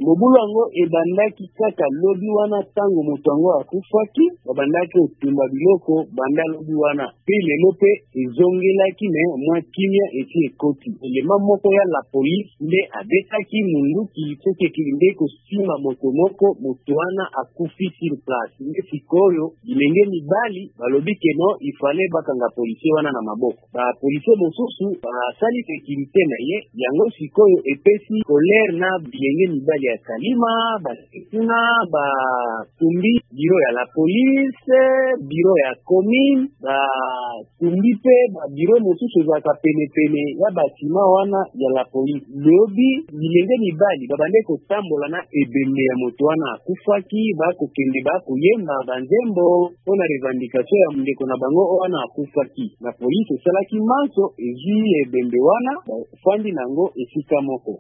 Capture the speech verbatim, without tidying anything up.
ngobulu yango ebandaki kaka lobi wana tango moto yango akufaki babandaki otumba biloko banda lobi wana pe lelo pe ezongelaki me mwa kimia eti ekoti elema moko ya la police nde abetaki munduki soki ekilinde kosima moto moko moto wana akufi sur place nde sikoyo bilenge mibali balobi keno ifale bakanga policier wana na maboko ba policier mosusu basali sécurité na ye yango sikoyo epesi colère na bilenge mibali ya Kalima basikuna ba tumbi biro ya la police biro ya commune ba tumbi pe ba biro mosusu za pene pene ya batima wana ya la police lobi bilenge mibali babande ko tambola na ebembe ya moto wana akufaki ba kokende ba kuyemba banzembo pona revendication ya ndeko na bango wana akufaki na police salaki manso ezui ebembe wana fandi nango esika moko